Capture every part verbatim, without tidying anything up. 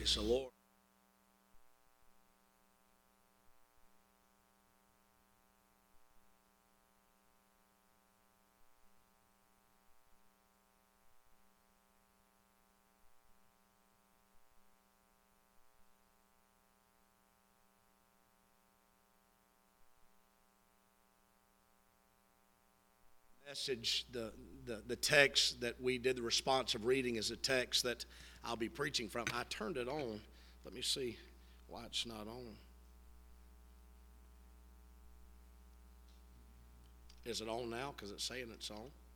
Praise the Lord. Message, the, the, the text that we did the responsive reading is a text that I'll be preaching from. I turned it on. Let me see why it's not on. Is it on now? Because it's saying it's on.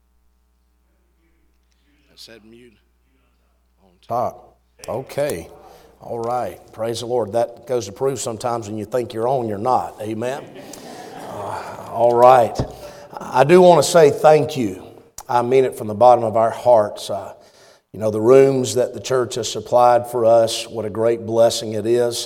It said mute. On top. Okay. All right. Praise the Lord. That goes to prove sometimes when you think you're on, you're not. Amen. Uh, all right. I do want to say thank you. I mean it from the bottom of our hearts. Uh, you know, the rooms that the church has supplied for us, what a great blessing it is.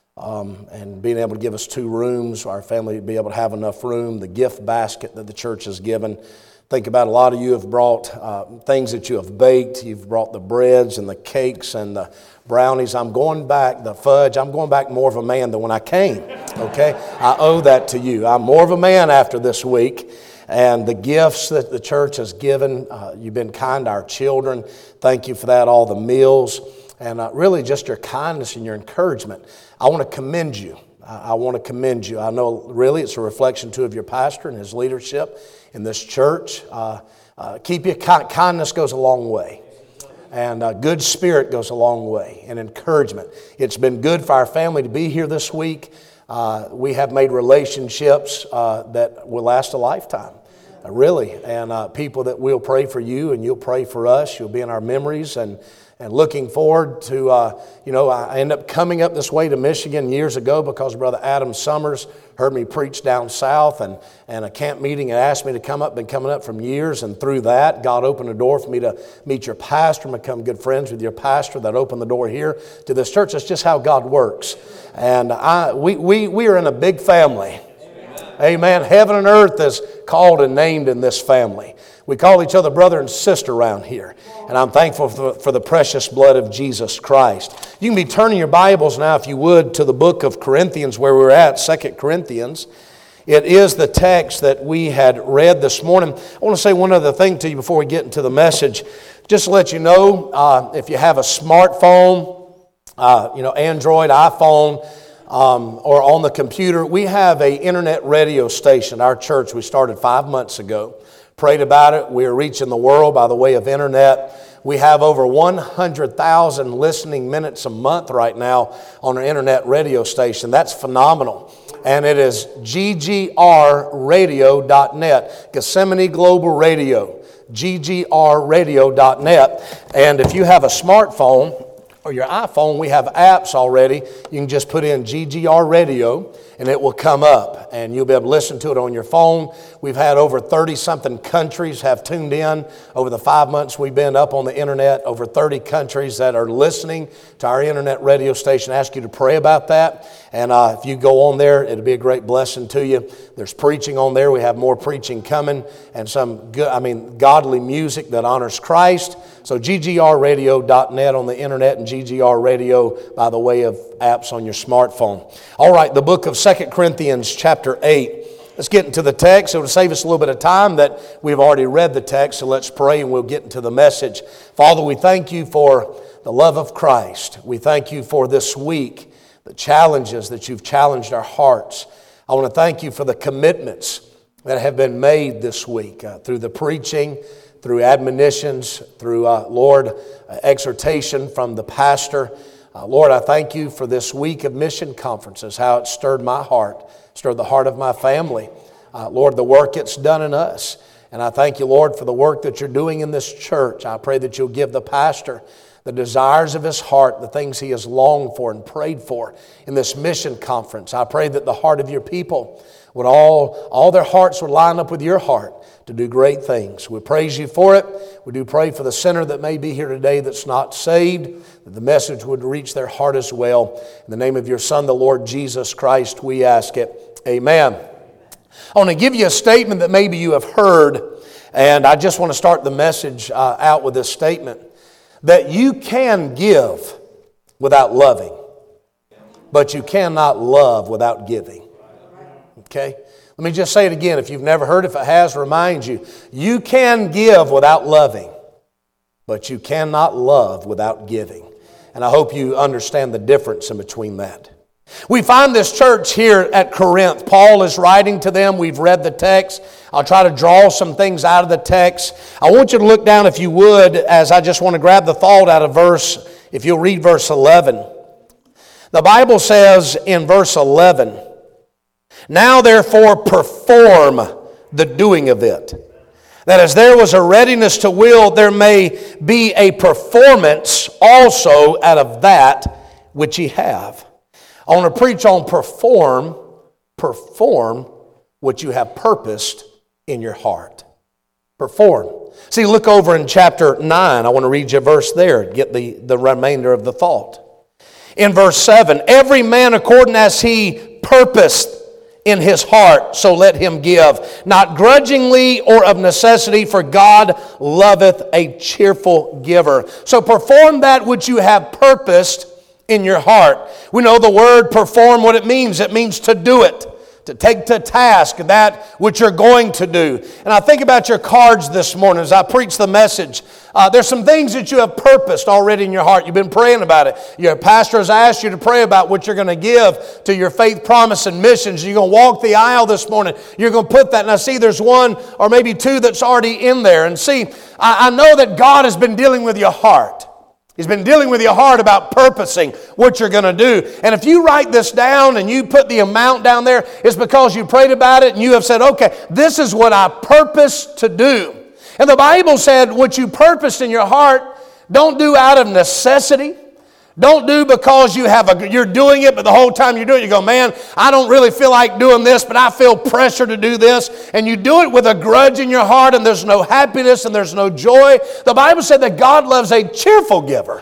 Um, and being able to give us two rooms, our family to be able to have enough room, the gift basket that the church has given. Think about a lot of you have brought uh, things that you have baked. You've brought the breads and the cakes and the brownies. I'm going back, the fudge, I'm going back more of a man than when I came, okay? I owe that to you. I'm more of a man after this week. And the gifts that the church has given, uh, you've been kind to our children. Thank you for that, all the meals. And uh, really just your kindness and your encouragement. I want to commend you. I, I want to commend you. I know really it's a reflection too of your pastor and his leadership in this church. Uh, uh, keep your ki- kindness goes a long way. And a good spirit goes a long way. And encouragement. It's been good for our family to be here this week. Uh, we have made relationships uh, that will last a lifetime, uh, really. And uh, people that will pray for you and you'll pray for us. You'll be in our memories and, and looking forward to, uh, you know, I ended up coming up this way to Michigan years ago because Brother Adam Summers heard me preach down south and, and a camp meeting and asked me to come up. Been coming up from years, and through that, God opened a door for me to meet your pastor and become good friends with your pastor. That opened the door here to this church. That's just how God works. And I, we, we, we are in a big family. Amen. Amen. Heaven and earth is called and named in this family. We call each other brother and sister around here. And I'm thankful for, for the precious blood of Jesus Christ. You can be turning your Bibles now, if you would, to the book of Corinthians where we're at, Second Corinthians. It is the text that we had read this morning. I want to say one other thing to you before we get into the message. Just to let you know, uh, if you have a smartphone, uh, you know, Android, iPhone, um, or on the computer, we have an internet radio station. Our church, we started five months ago. Prayed about it. We are reaching the world by the way of internet. We have over one hundred thousand listening minutes a month right now on our internet radio station. That's phenomenal. And it is G G R radio dot net, Gethsemane Global Radio, G G R radio dot net. And if you have a smartphone or your iPhone, we have apps already. You can just put in G G R Radio and it will come up and you'll be able to listen to it on your phone. We've had over thirty-something countries have tuned in over the five months we've been up on the internet. Over thirty countries that are listening to our internet radio station. I ask you to pray about that. And uh, if you go on there, it'll be a great blessing to you. There's preaching on there. We have more preaching coming and some good, I mean, godly music that honors Christ. So G G R radio dot net on the internet and G G R Radio by the way of apps on your smartphone. All right, the book of Second Corinthians chapter eight. Let's get into the text. It will save us a little bit of time that we've already read the text, so let's pray and we'll get into the message. Father, we thank you for the love of Christ. We thank you for this week, the challenges that you've challenged our hearts. I want to thank you for the commitments that have been made this week uh, through the preaching, through admonitions, through, uh, Lord, uh, exhortation from the pastor. Uh, Lord, I thank you for this week of mission conferences, how it stirred my heart, stirred the heart of my family. Uh, Lord, the work it's done in us. And I thank you, Lord, for the work that you're doing in this church. I pray that you'll give the pastor the desires of his heart, the things he has longed for and prayed for in this mission conference. I pray that the heart of your people would all, all their hearts would line up with your heart to do great things. We praise you for it. We do pray for the sinner that may be here today that's not saved, that the message would reach their heart as well. In the name of your Son, the Lord Jesus Christ, we ask it. Amen. I want to give you a statement that maybe you have heard, and I just want to start the message uh, out with this statement. That you can give without loving. But you cannot love without giving. Okay? Let me just say it again. If you've never heard, if it has, remind you. You can give without loving, but you cannot love without giving. And I hope you understand the difference in between that. We find this church here at Corinth. Paul is writing to them. We've read the text. I'll try to draw some things out of the text. I want you to look down, if you would, as I just want to grab the thought out of verse, if you'll read verse eleven. The Bible says in verse eleven, "Now therefore perform the doing of it, that as there was a readiness to will, there may be a performance also out of that which ye have." I want to preach on perform, perform what you have purposed in your heart. Perform. See, look over in chapter nine. I want to read you a verse there, get the, the remainder of the thought. In verse seven, "Every man according as he purposed in his heart, so let him give, not grudgingly or of necessity, for God loveth a cheerful giver." So perform that which you have purposed in your heart. We know the word perform, what it means. It means to do it, to take to task that which you're going to do. And I think about your cards this morning as I preach the message. Uh, there's some things that you have purposed already in your heart. You've been praying about it. Your pastor has asked you to pray about what you're going to give to your faith, promise, and missions. You're going to walk the aisle this morning. You're going to put that. And I see there's one or maybe two that's already in there. And see, I, I know that God has been dealing with your heart. He's been dealing with your heart about purposing what you're going to do. And if you write this down and you put the amount down there, it's because you prayed about it and you have said, okay, this is what I purpose to do. And the Bible said what you purposed in your heart, don't do out of necessity. Don't do because you have a, you're doing it, but the whole time you're doing it, you go, man, I don't really feel like doing this, but I feel pressure to do this. And you do it with a grudge in your heart, and there's no happiness and there's no joy. The Bible said that God loves a cheerful giver.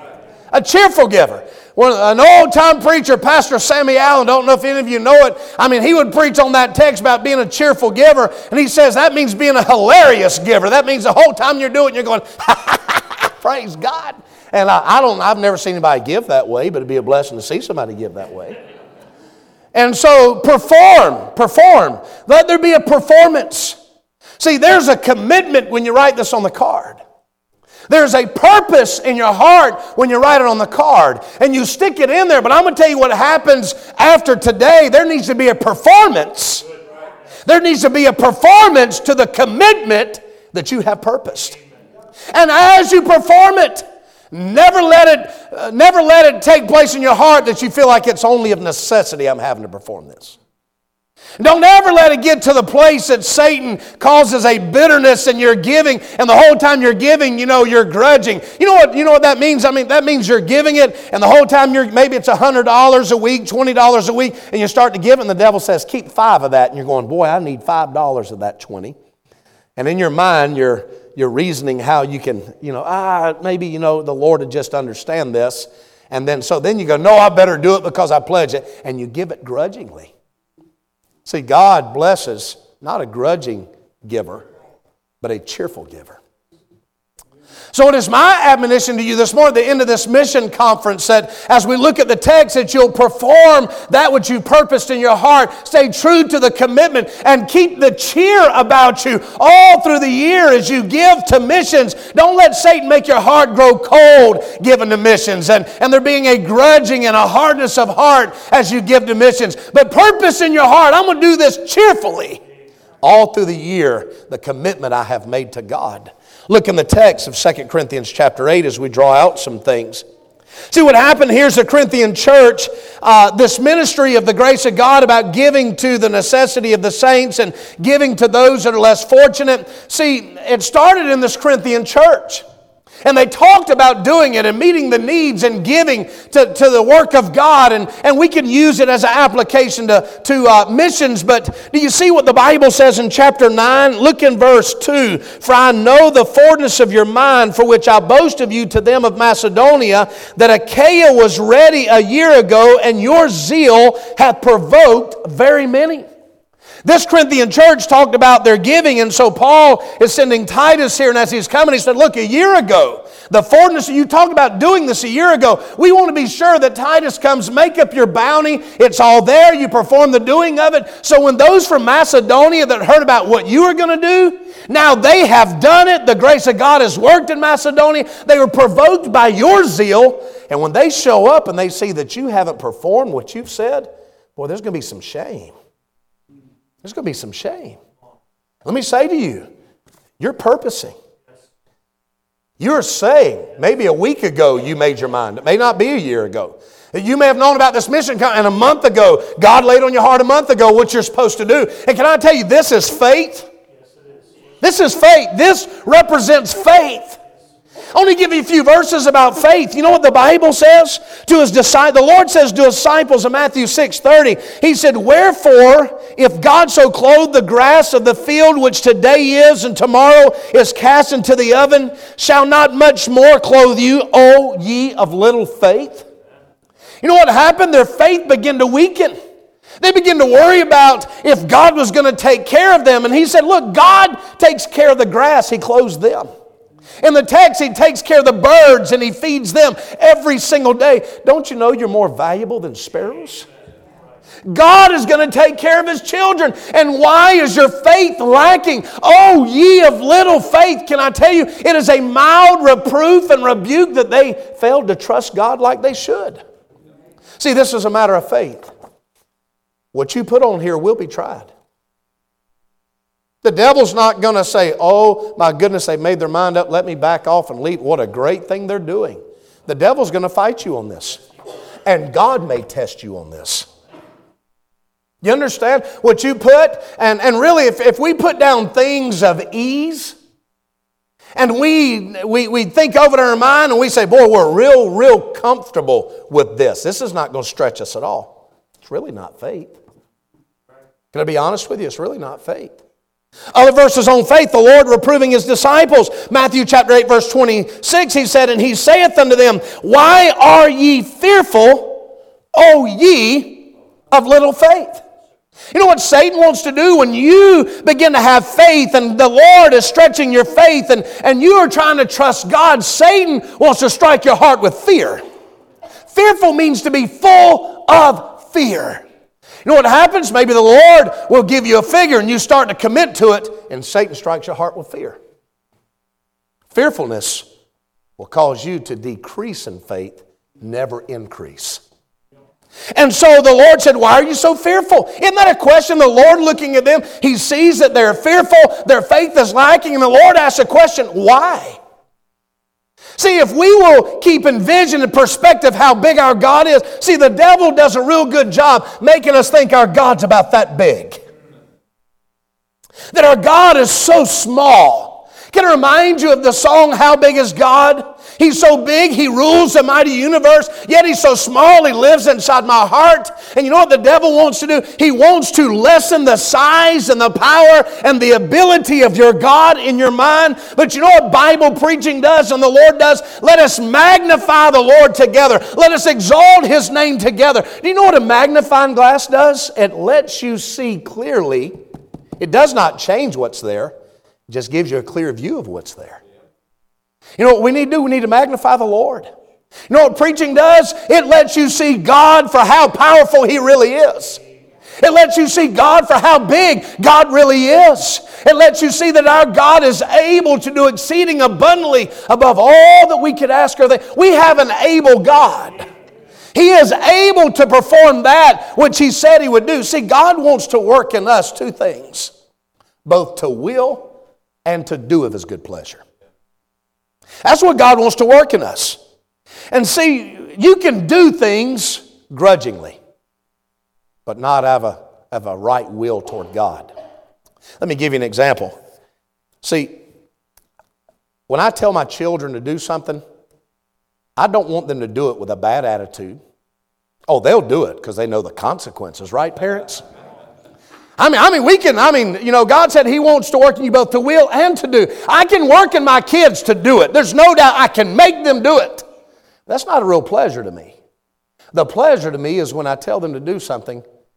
A cheerful giver. Well, an old-time preacher, Pastor Sammy Allen, don't know if any of you know it. I mean, he would preach on that text about being a cheerful giver, and he says that means being a hilarious giver. That means the whole time you're doing it, you're going, praise God. And I, I don't, I've never seen anybody give that way, but it'd be a blessing to see somebody give that way. And so perform, perform. Let there be a performance. See, there's a commitment when you write this on the card. There's a purpose in your heart when you write it on the card. And you stick it in there. But I'm going to tell you what happens after today. There needs to be a performance. There needs to be a performance to the commitment that you have purposed. And as you perform it, Never let it, uh, never let it take place in your heart that you feel like it's only of necessity I'm having to perform this. Don't ever let it get to the place that Satan causes a bitterness in your giving, and the whole time you're giving, you know, you're grudging. You know what, you know what that means? I mean, that means you're giving it, and the whole time you're, maybe it's one hundred dollars a week, twenty dollars a week, and you start to give it, and the devil says, keep five of that, and you're going, boy, I need five dollars of that twenty. And in your mind, you're You're reasoning how you can, you know, ah, maybe, you know, the Lord would just understand this. And then, so then you go, no, I better do it because I pledge it. And you give it grudgingly. See, God blesses not a grudging giver, but a cheerful giver. So it is my admonition to you this morning at the end of this mission conference that as we look at the text that you'll perform that which you purposed in your heart, stay true to the commitment, and keep the cheer about you all through the year as you give to missions. Don't let Satan make your heart grow cold giving to missions and, and there being a grudging and a hardness of heart as you give to missions. But purpose in your heart, I'm going to do this cheerfully all through the year, the commitment I have made to God. Look in the text of Second Corinthians chapter eight as we draw out some things. See what happened here's the Corinthian church, uh, this ministry of the grace of God about giving to the necessity of the saints and giving to those that are less fortunate. See, it started in this Corinthian church. And they talked about doing it and meeting the needs and giving to, to the work of God. And, and we can use it as an application to, to uh, missions. But do you see what the Bible says in chapter nine? Look in verse two. For I know the forwardness of your mind, for which I boast of you to them of Macedonia, that Achaia was ready a year ago, and your zeal hath provoked very many. This Corinthian church talked about their giving, and so Paul is sending Titus here, and as he's coming, he said, look, a year ago, the forwardness, you talked about doing this a year ago. We want to be sure that Titus comes, make up your bounty. It's all there. You perform the doing of it. So when those from Macedonia that heard about what you were going to do, now they have done it. The grace of God has worked in Macedonia. They were provoked by your zeal. And when they show up and they see that you haven't performed what you've said, boy, there's going to be some shame. There's going to be some shame. Let me say to you, you're purposing. You're saying, maybe a week ago you made your mind. It may not be a year ago. You may have known about this mission, and a month ago, God laid on your heart a month ago what you're supposed to do. And can I tell you, this is faith. This is faith. This represents faith. I want to give you a few verses about faith. You know what the Bible says? To his disciples, the Lord says to his disciples in Matthew six thirty, He said, wherefore, if God so clothe the grass of the field, which today is and tomorrow is cast into the oven, shall not much more clothe you, O ye of little faith? You know what happened? Their faith began to weaken. They began to worry about if God was going to take care of them. And He said, look, God takes care of the grass. He clothes them. In the text, He takes care of the birds and He feeds them every single day. Don't you know you're more valuable than sparrows? God is going to take care of His children. And why is your faith lacking? Oh, ye of little faith. Can I tell you, it is a mild reproof and rebuke that they failed to trust God like they should. See, this is a matter of faith. What you put on here will be tried. The devil's not going to say, oh, my goodness, they've made their mind up, let me back off and leave. What a great thing they're doing. The devil's going to fight you on this. And God may test you on this. You understand what you put? And, and really, if, if we put down things of ease, and we, we, we think over it in our mind, and we say, boy, we're real, real comfortable with this. This is not going to stretch us at all. It's really not faith. Can I be honest with you? It's really not faith. Other verses on faith, the Lord reproving His disciples. Matthew chapter eight, verse twenty-six, He said, and He saith unto them, why are ye fearful, O ye of little faith? You know what Satan wants to do when you begin to have faith and the Lord is stretching your faith and, and you are trying to trust God? Satan wants to strike your heart with fear. Fearful means to be full of fear. You know what happens? Maybe the Lord will give you a figure and you start to commit to it, and Satan strikes your heart with fear. Fearfulness will cause you to decrease in faith, never increase. And so the Lord said, why are you so fearful? Isn't that a question? The Lord looking at them, He sees that they're fearful, their faith is lacking, and the Lord asks a question, why? See, if we will keep in vision and perspective how big our God is, see, the devil does a real good job making us think our God's about that big. That our God is so small. Can I remind you of the song, How Big Is God? He's so big, He rules the mighty universe, yet He's so small, He lives inside my heart. And you know what the devil wants to do? He wants to lessen the size and the power and the ability of your God in your mind. But you know what Bible preaching does and the Lord does? Let us magnify the Lord together. Let us exalt His name together. Do you know what a magnifying glass does? It lets you see clearly. It does not change what's there. It just gives you a clear view of what's there. You know what we need to do? We need to magnify the Lord. You know what preaching does? It lets you see God for how powerful He really is. It lets you see God for how big God really is. It lets you see that our God is able to do exceeding abundantly above all that we could ask or think. We have an able God. He is able to perform that which He said He would do. See, God wants to work in us two things, both to will and to do of His good pleasure. That's what God wants to work in us. And see, you can do things grudgingly, but not have a, have a right will toward God. Let me give you an example. See, when I tell my children to do something, I don't want them to do it with a bad attitude. Oh, they'll do it because they know the consequences, right, parents? I mean, I mean, we can, I mean, you know, God said He wants to work in you both to will and to do. I can work in my kids to do it. There's no doubt I can make them do it. That's not a real pleasure to me. The pleasure to me is when I tell them to do something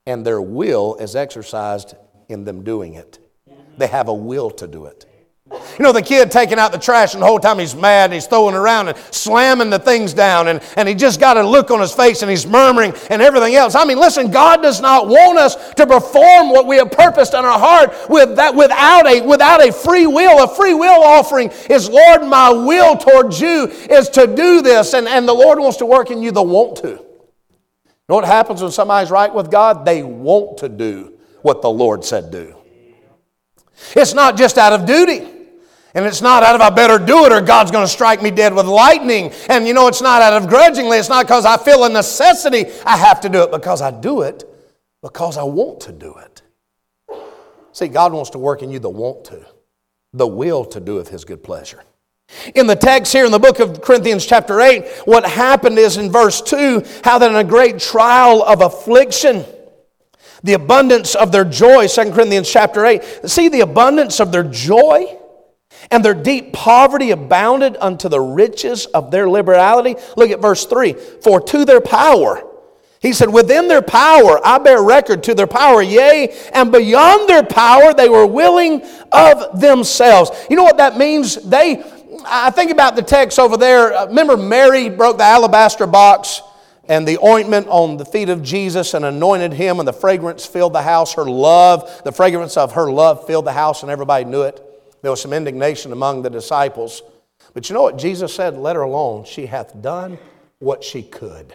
and their will is exercised in them doing it. They have a will to do it. You know, the kid taking out the trash and the whole time he's mad and he's throwing it around and slamming the things down and, and he just got a look on his face and he's murmuring and everything else. I mean, listen, God does not want us to perform what we have purposed in our heart with that, without a, without a free will. A free will offering is, Lord, my will towards you is to do this, and, and the Lord wants to work in you the want to. You know what happens when somebody's right with God? They want to do what the Lord said do. It's not just out of duty. And it's not out of I better do it or God's going to strike me dead with lightning. And you know, it's not out of grudgingly. It's not because I feel a necessity I have to do it. Because I do it because I want to do it. See, God wants to work in you the want to, the will to do of His good pleasure. In the text here in the book of Corinthians chapter eight, what happened is in verse two, how that in a great trial of affliction, the abundance of their joy, Second Corinthians chapter eight, see the abundance of their joy and their deep poverty abounded unto the riches of their liberality. Look at verse three. For to their power, he said, within their power, I bear record to their power, yea, and beyond their power, they were willing of themselves. You know what that means? They, I think about the text over there. Remember Mary broke the alabaster box and the ointment on the feet of Jesus and anointed Him, and the fragrance filled the house. Her love, the fragrance of her love filled the house, and everybody knew it. There was some indignation among the disciples. But you know what Jesus said? Let her alone. She hath done what she could.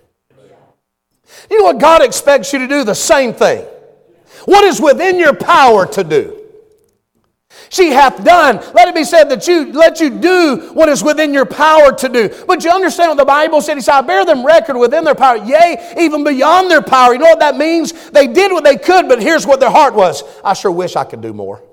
You know what God expects you to do? The same thing. What is within your power to do? She hath done. Let it be said that you let you do what is within your power to do. But you understand what the Bible said? He said, I bear them record within their power, yea, even beyond their power. You know what that means? They did what they could, but here's what their heart was. I sure wish I could do more.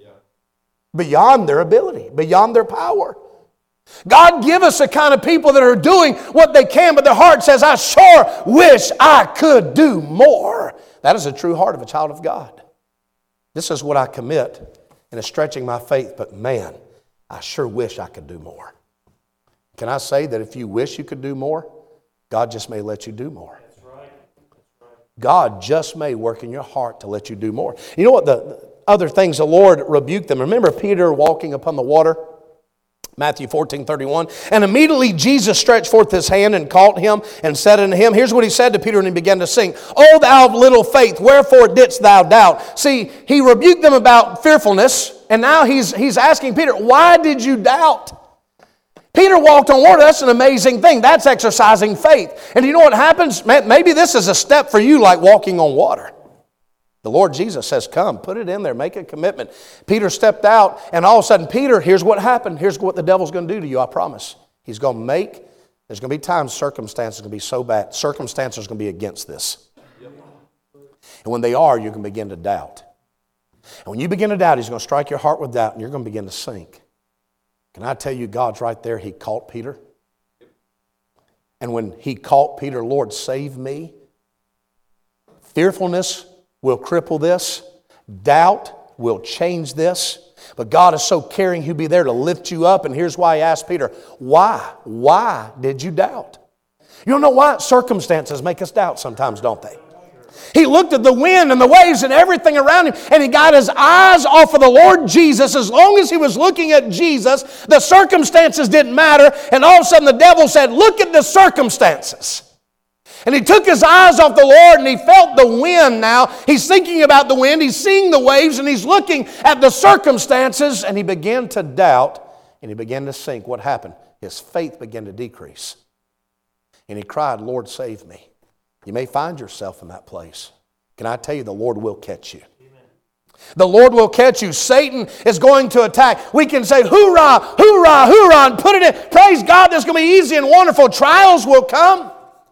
Beyond their ability, beyond their power. God give us the kind of people that are doing what they can, but their heart says, I sure wish I could do more. That is the true heart of a child of God. This is what I commit, and it's stretching my faith, but man, I sure wish I could do more. Can I say that if you wish you could do more, God just may let you do more. That's right. That's right. God just may work in your heart to let you do more. You know what the other things the Lord rebuked them. Remember Peter walking upon the water? Matthew fourteen thirty-one. And immediately Jesus stretched forth His hand and caught him and said unto him, here's what He said to Peter, and he began to sing, O thou of little faith, wherefore didst thou doubt? See, He rebuked them about fearfulness, and now He's, he's asking Peter, why did you doubt? Peter walked on water. That's an amazing thing. That's exercising faith. And you know what happens? Maybe this is a step for you like walking on water. The Lord Jesus says, come, put it in there, make a commitment. Peter stepped out, and all of a sudden, Peter, here's what happened. Here's what the devil's going to do to you, I promise. He's going to make, there's going to be times circumstances are going to be so bad. Circumstances are going to be against this. And when they are, you're going to begin to doubt. And when you begin to doubt, He's going to strike your heart with doubt, and you're going to begin to sink. Can I tell you, God's right there. He caught Peter. And when He caught Peter, Lord, save me. Fearfulness will cripple this. Doubt will change this. But God is so caring, He'll be there to lift you up. And here's why He asked Peter, why? Why did you doubt? You don't know why? Circumstances make us doubt sometimes, don't they? He looked at the wind and the waves and everything around him, and he got his eyes off of the Lord Jesus. As long as he was looking at Jesus, the circumstances didn't matter. And all of a sudden the devil said, look at the circumstances. And he took his eyes off the Lord, and he felt the wind now. He's thinking about the wind. He's seeing the waves, and he's looking at the circumstances. And he began to doubt, and he began to sink. What happened? His faith began to decrease. And he cried, Lord, save me. You may find yourself in that place. Can I tell you, the Lord will catch you. The Lord will catch you. Satan is going to attack. We can say, hoorah, hoorah, hoorah, and put it in. Praise God, that's going to be easy and wonderful. Trials will come.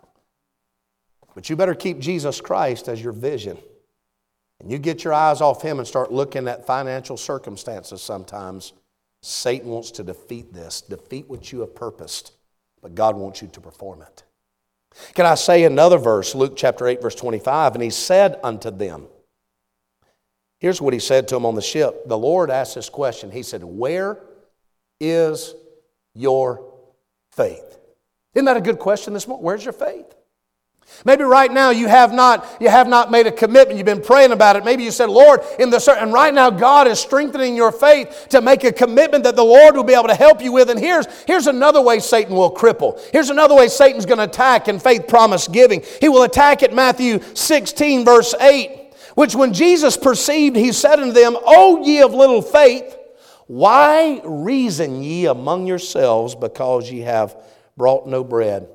But you better keep Jesus Christ as your vision. And you get your eyes off Him and start looking at financial circumstances sometimes. Satan wants to defeat this, defeat what you have purposed. But God wants you to perform it. Can I say another verse, Luke chapter eight, verse twenty-five, and He said unto them, here's what He said to them on the ship. The Lord asked this question. He said, where is your faith? Isn't that a good question this morning? Where's your faith? Maybe right now you have not you have not made a commitment. You've been praying about it. Maybe you said, Lord, in the certain, and right now God is strengthening your faith to make a commitment that the Lord will be able to help you with. And here's, here's another way Satan will cripple. Here's another way Satan's going to attack in faith promise giving. He will attack at Matthew sixteen, verse eight, which when Jesus perceived, he said unto them, O ye of little faith, why reason ye among yourselves, because ye have brought no bread?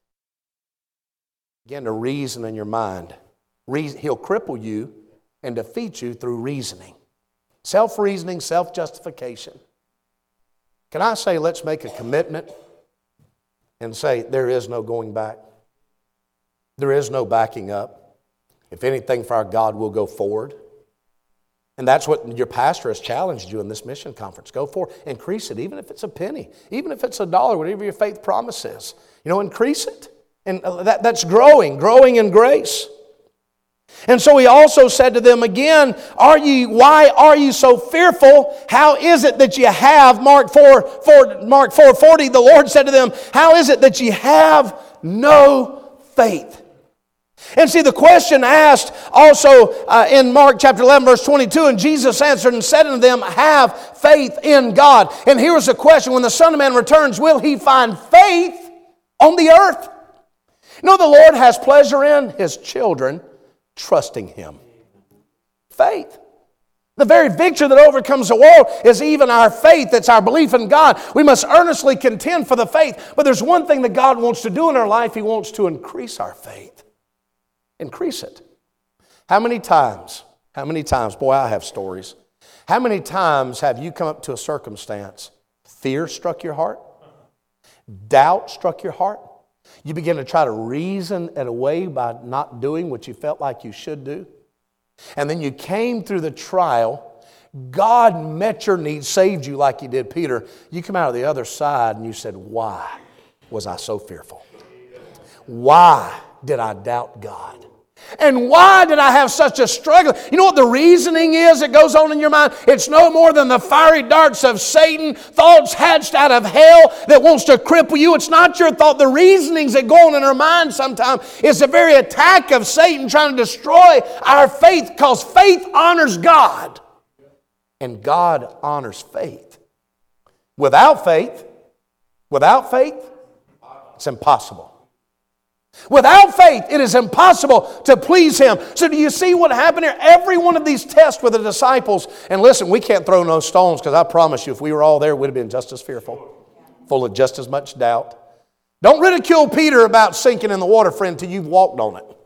Begin to reason in your mind. Reason, he'll cripple you and defeat you through reasoning. Self-reasoning, self-justification. Can I say, let's make a commitment and say, there is no going back. There is no backing up. If anything, for our God, we'll go forward. And that's what your pastor has challenged you in this mission conference. Go forward. Increase it, even if it's a penny. Even if it's a dollar, whatever your faith promise is. You know, increase it. And that, that's growing, growing in grace. And so he also said to them again, are ye, why are you so fearful? How is it that you have, Mark four, four, Mark four forty, the Lord said to them, how is it that you have no faith? And see, the question asked also uh, in Mark chapter eleven, verse twenty-two, and Jesus answered and said unto them, have faith in God. And here was the question, when the Son of Man returns, will he find faith on the earth? You know, the Lord has pleasure in His children trusting Him. Faith. The very victory that overcomes the world is even our faith. It's our belief in God. We must earnestly contend for the faith. But there's one thing that God wants to do in our life. He wants to increase our faith. Increase it. How many times, how many times, boy, I have stories. How many times have you come up to a circumstance, fear struck your heart, doubt struck your heart, you begin to try to reason it away by not doing what you felt like you should do, and then you came through the trial, God met your need, saved you like He did Peter. You come out of the other side and you said, why was I so fearful? Why did I doubt God? And why did I have such a struggle? You know what the reasoning is that goes on in your mind? It's no more than the fiery darts of Satan, thoughts hatched out of hell that wants to cripple you. It's not your thought. The reasonings that go on in our mind sometimes is the very attack of Satan trying to destroy our faith, because faith honors God. And God honors faith. Without faith, without faith, it's impossible. Without faith, it is impossible to please Him. So do you see what happened here? Every one of these tests with the disciples, and listen, we can't throw no stones, because I promise you, if we were all there, we'd have been just as fearful, full of just as much doubt. Don't ridicule Peter about sinking in the water, friend, until you've walked on it.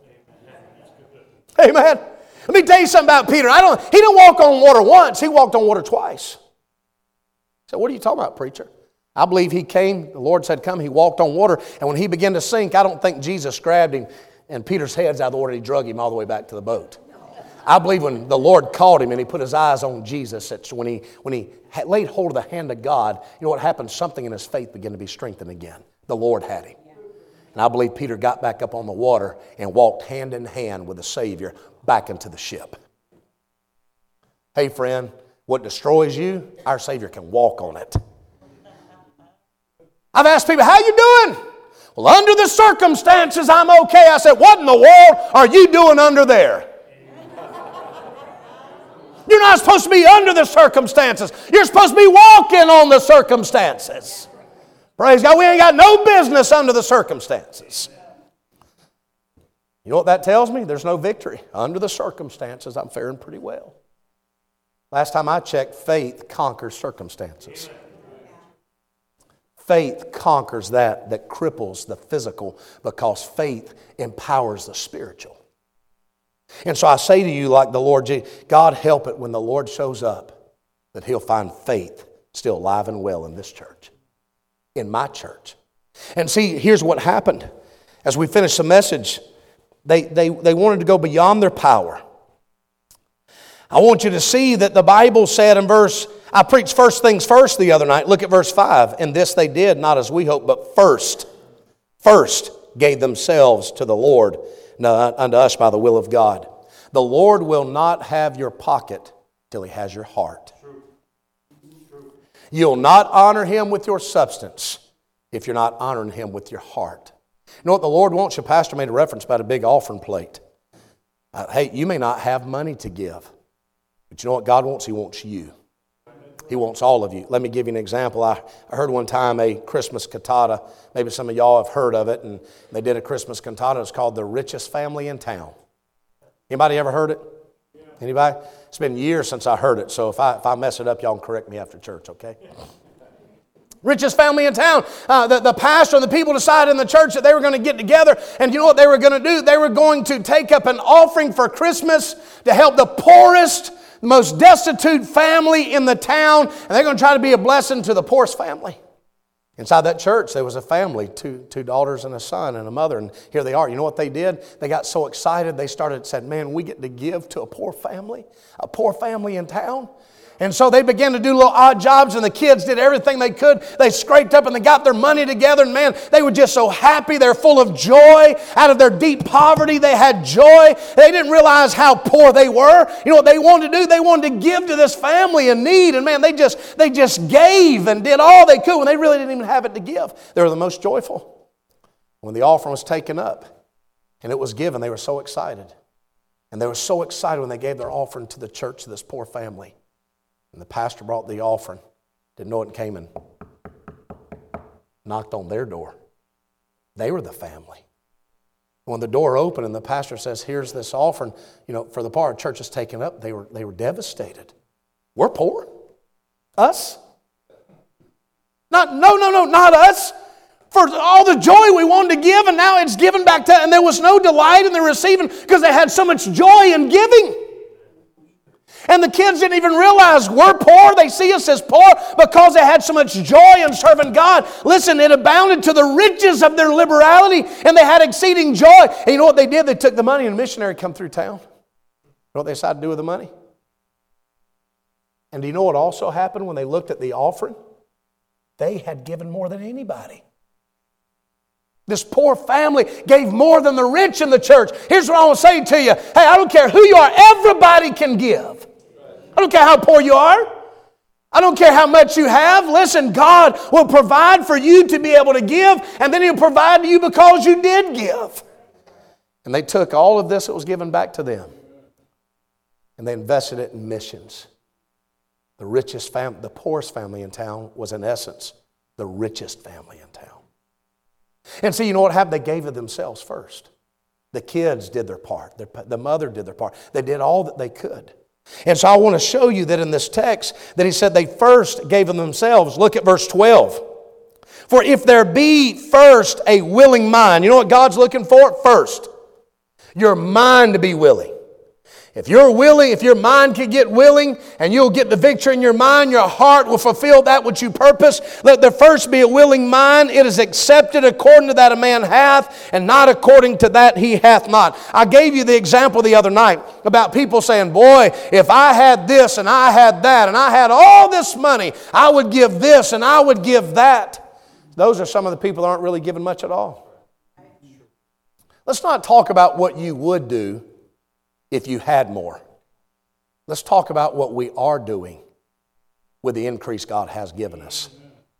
Amen. Let me tell you something about Peter. I don't. He didn't walk on water once. He walked on water twice. So what are you talking about, preacher? I believe he came, the Lord said come, he walked on water, and when he began to sink, I don't think Jesus grabbed him and Peter's head's out of the water and he drug him all the way back to the boat. I believe when the Lord called him and he put his eyes on Jesus, it's when he, when he laid hold of the hand of God, you know what happened? Something in his faith began to be strengthened again. The Lord had him. And I believe Peter got back up on the water and walked hand in hand with the Savior back into the ship. Hey friend, what destroys you, our Savior can walk on it. I've asked people, how you doing? Well, under the circumstances, I'm okay. I said, what in the world are you doing under there? You're not supposed to be under the circumstances. You're supposed to be walking on the circumstances. Praise God, we ain't got no business under the circumstances. You know what that tells me? There's no victory. Under the circumstances, I'm faring pretty well. Last time I checked, faith conquers circumstances. Faith conquers that that cripples the physical, because faith empowers the spiritual. And so I say to you, like the Lord Jesus, God help it when the Lord shows up, that He'll find faith still alive and well in this church, in my church. And see, here's what happened. As we finished the message, they, they, they wanted to go beyond their power. I want you to see that the Bible said in verse, I preached first things first the other night. Look at verse five. And this they did, not as we hope, but first, first gave themselves to the Lord, unto us by the will of God. The Lord will not have your pocket till He has your heart. You'll not honor Him with your substance if you're not honoring Him with your heart. You know what the Lord wants? Your pastor made a reference about a big offering plate. Uh, hey, you may not have money to give, but you know what God wants? He wants you. He wants all of you. Let me give you an example. I, I heard one time a Christmas cantata. Maybe some of y'all have heard of it, and they did a Christmas cantata. It's called The Richest Family in Town. Anybody ever heard it? Anybody? It's been years since I heard it, so if I, if I mess it up, y'all can correct me after church, okay? Richest family in town. Uh, the, the pastor and the people decided in the church that they were going to get together, and you know what they were going to do? They were going to take up an offering for Christmas to help the poorest, most destitute family in the town, and they're going to try to be a blessing to the poorest family. Inside that church, there was a family, two, two daughters and a son and a mother, and here they are. You know what they did? They got so excited, they started said, man, we get to give to a poor family, a poor family in town. And so they began to do little odd jobs, and the kids did everything they could. They scraped up and they got their money together, and man, they were just so happy. They're full of joy. Out of their deep poverty, they had joy. They didn't realize how poor they were. You know what they wanted to do? They wanted to give to this family in need, and man, they just, they just gave and did all they could when they really didn't even have it to give. They were the most joyful. When the offering was taken up and it was given, they were so excited. And they were so excited when they gave their offering to the church, to this poor family. And the pastor brought the offering, didn't know it, came and knocked on their door. They were the family. When the door opened and the pastor says, here's this offering, you know, for the part of the church is taken up, they were, they were devastated. We're poor? Us? Not, no, no, no, not us. For all the joy we wanted to give, and now it's given back to, and there was no delight in the receiving because they had so much joy in giving. And the kids didn't even realize we're poor. They see us as poor because they had so much joy in serving God. Listen, it abounded to the riches of their liberality, and they had exceeding joy. And you know what they did? They took the money, and a missionary come through town. You know what they decided to do with the money? And do you know what also happened when they looked at the offering? They had given more than anybody. This poor family gave more than the rich in the church. Here's what I want to say to you. Hey, I don't care who you are. Everybody can give. I don't care how poor you are. I don't care how much you have. Listen, God will provide for you to be able to give, and then He'll provide to you because you did give. And they took all of this that was given back to them, and they invested it in missions. The richest family, the poorest family in town was in essence the richest family in town. And see, you know what happened? They gave it themselves first. The kids did their part. Their, the mother did their part. They did all that they could. And so I want to show you that in this text that he said they first gave them themselves. Look at verse twelve. For if there be first a willing mind. You know what God's looking for? First, your mind to be willing. If you're willing, if your mind can get willing and you'll get the victory in your mind, your heart will fulfill that which you purpose. Let there first be a willing mind. It is accepted according to that a man hath, and not according to that he hath not. I gave you the example the other night about people saying, boy, if I had this and I had that and I had all this money, I would give this and I would give that. Those are some of the people that aren't really giving much at all. Let's not talk about what you would do if you had more. Let's talk about what we are doing with the increase God has given us.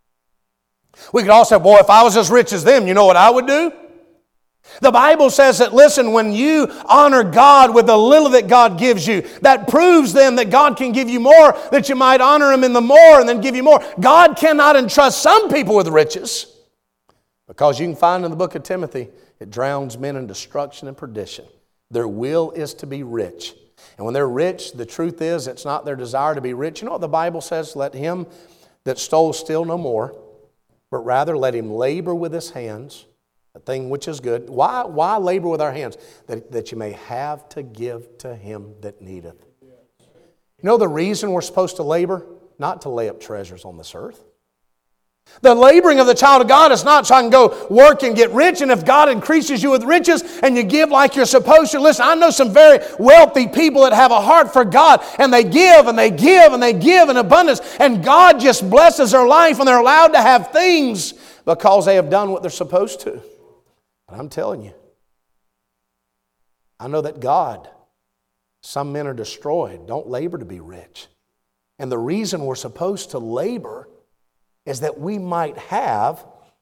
We could all say, boy, if I was as rich as them, you know what I would do? The Bible says that, listen, when you honor God with the little that God gives you, that proves then that God can give you more, that you might honor Him in the more and then give you more. God cannot entrust some people with riches, because you can find in the book of Timothy, it drowns men in destruction and perdition. Their will is to be rich. And when they're rich, the truth is it's not their desire to be rich. You know what the Bible says? Let him that stole steal no more, but rather let him labor with his hands, a thing which is good. Why, why labor with our hands? That, that you may have to give to him that needeth. You know the reason we're supposed to labor? Not to lay up treasures on this earth. The laboring of the child of God is not so I can go work and get rich, and if God increases you with riches and you give like you're supposed to. Listen, I know some very wealthy people that have a heart for God, and they give and they give and they give in abundance, and God just blesses their life and they're allowed to have things because they have done what they're supposed to. But I'm telling you, I know that God, some men are destroyed, don't labor to be rich. And the reason we're supposed to labor is that we might have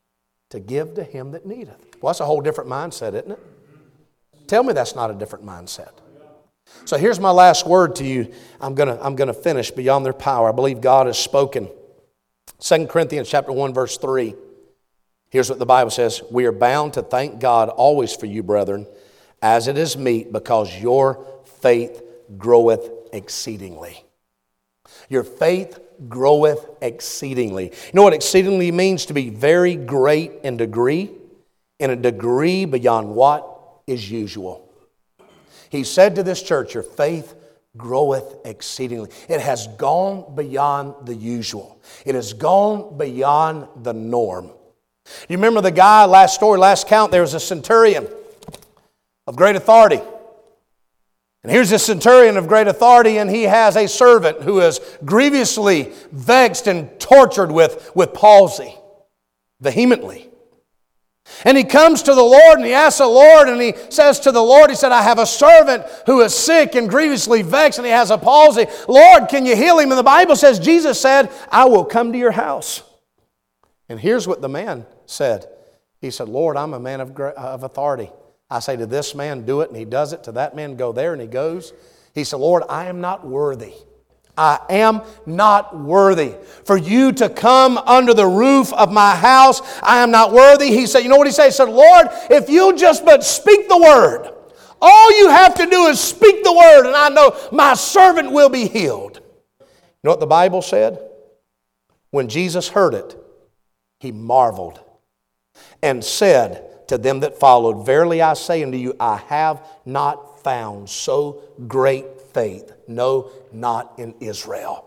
to give to him that needeth. Well, that's a whole different mindset, isn't it? Tell me that's not a different mindset. So here's my last word to you. I'm going to I'm going to finish beyond their power. I believe God has spoken. Second Corinthians chapter one, verse three. Here's what the Bible says. We are bound to thank God always for you, brethren, as it is meet, because your faith groweth exceedingly. Your faith groweth exceedingly. You know what exceedingly means? To be very great in degree, in a degree beyond what is usual. He said to this church, your faith groweth exceedingly. It has gone beyond the usual. It has gone beyond the norm. You remember the guy, last story, last count, there was a centurion of great authority. And here's this centurion of great authority, and he has a servant who is grievously vexed and tortured with, with palsy, vehemently. And he comes to the Lord and he asks the Lord, and he says to the Lord, he said, I have a servant who is sick and grievously vexed and he has a palsy. Lord, can you heal him? And the Bible says, Jesus said, I will come to your house. And here's what the man said. He said, Lord, I'm a man of, of authority. I say to this man, do it, and he does it. To that man, go there, and he goes. He said, Lord, I am not worthy. I am not worthy for you to come under the roof of my house. I am not worthy. He said, you know what he said? He said, Lord, if you just but speak the word, all you have to do is speak the word, and I know my servant will be healed. You know what the Bible said? When Jesus heard it, he marveled and said to them that followed, verily I say unto you, I have not found so great faith, no, not in Israel.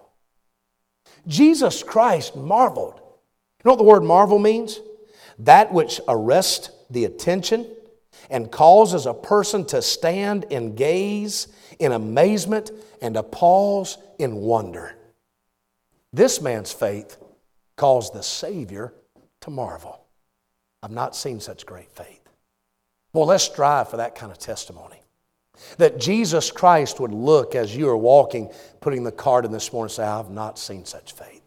Jesus Christ marveled. You know what the word marvel means? That which arrests the attention and causes a person to stand and gaze in amazement and to pause in wonder. This man's faith caused the Savior to marvel. I've not seen such great faith. Well, let's strive for that kind of testimony. That Jesus Christ would look as you are walking, putting the card in this morning and say, I have not seen such faith.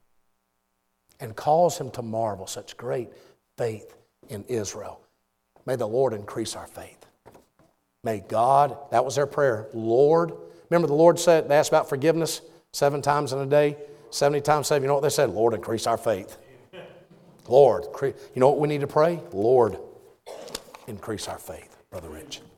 And cause him to marvel, such great faith in Israel. May the Lord increase our faith. May God, that was their prayer, Lord. Remember the Lord said, they asked about forgiveness seven times in a day, seventy times seven. You know what they said? Lord, increase our faith. Lord, you know what we need to pray? Lord, increase our faith, Brother Rich.